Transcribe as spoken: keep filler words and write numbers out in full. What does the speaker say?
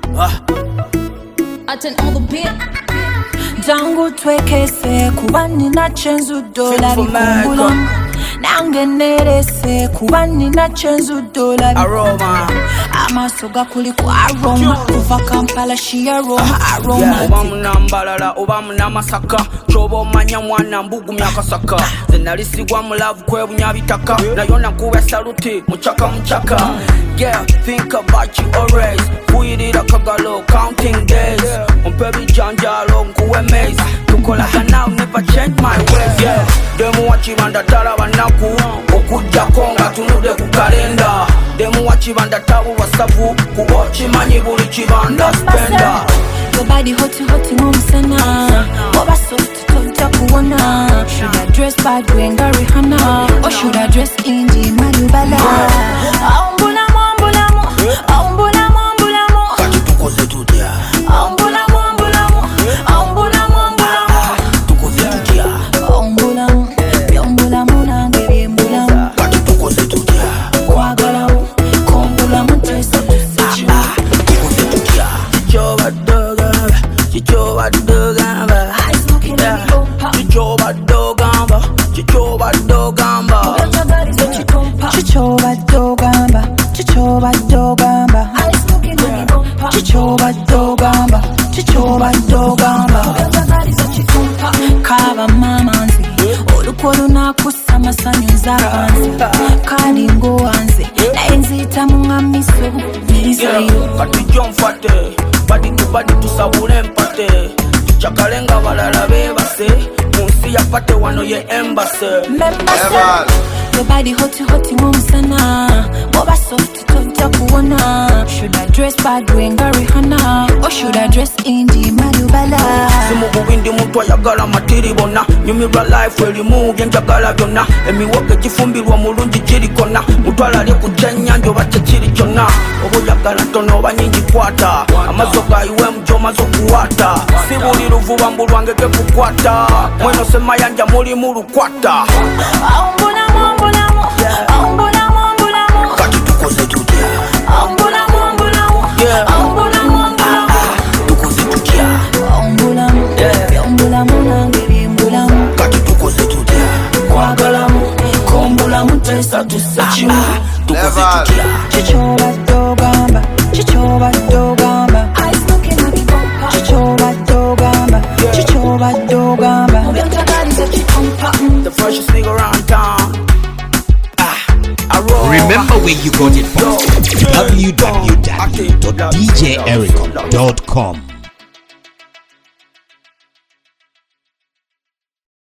Attend all the beat. Jangu twekese kubani na chenzu dola bikumbula nange nerese kubani na chenzu dola aroma amasoga kuli ku aroma kuva Kampala shi aroma aroma oba munambalala oba munamasaka chobo manya mwana mbugu myakasaka zenalisigwa mu love kwebunya bitaka nayo nakuba saluti muchaka muchaka yeah think about you always kuyirira kagalo counting days umpebi janjalo nkuwe maze tukola now never change my ways yeah demu wachibanda tala banaku okujja konga tunude ku kalenda demu wachibanda tabu wasavu kubochi manyi buli chibanda spenda your body hot hot mumsana oba soft tonta kuona should I dress bad wenga Rihanna or should I dress indie Malubala aumbula aumbula aumbula aumbula kati tukoze tutia aumbula aumbula aumbula aumbula tukoze tutia aumbula aumbula muna ngere mbula kati tukoze tutia kwagala kombula mutesa tusachiwa tukoze tutia choba doga choba doga eyes looking at me bumper choba doga choba doga chichoba dogamba chichoba dogamba eyes looking at me bumper chichoba dogamba chichoba dogamba kaba mamanzi olukolo nakusama sanyuza abanzi kali ngoanze naenzita mungamiso bizayo kati jomfate badi tubadi tusabule empate chakalenga balala bebase munsi yapate wano ye embassy Member your body hot hot mumsana oba soft tonta kuona should I dress bad wenga Rihanna or should I dress indie Malubala simu bubindi mutwa yagala matiri bona nyumirwa life elimu byenjagala byonna emiwoge gifumbirwa mulungi kirikona mutwala ali kujenya njo bache kiri kyonna obo yagala tono oba nyingi kwata amazo gayiwe mjoma zo kuwata sibuli ruvuba mbulwange ke kukwata mweno sema yanja muri muru kwata aumbula aumbula aumbula aumbula kati tukoze tutia aumbula aumbula aumbula aumbula tukoze tutia aumbula aumbula muna ngere mbula kati tukoze tutia kwagala kombula mutesa tusachiwa tukoze tutia chichoba dogamba chichoba dogamba eyes looking at me bumper chichoba dogamba chichoba dogamba the freshest nigga around town. Ah, remember where you got it from. w w w dot d j eric dot com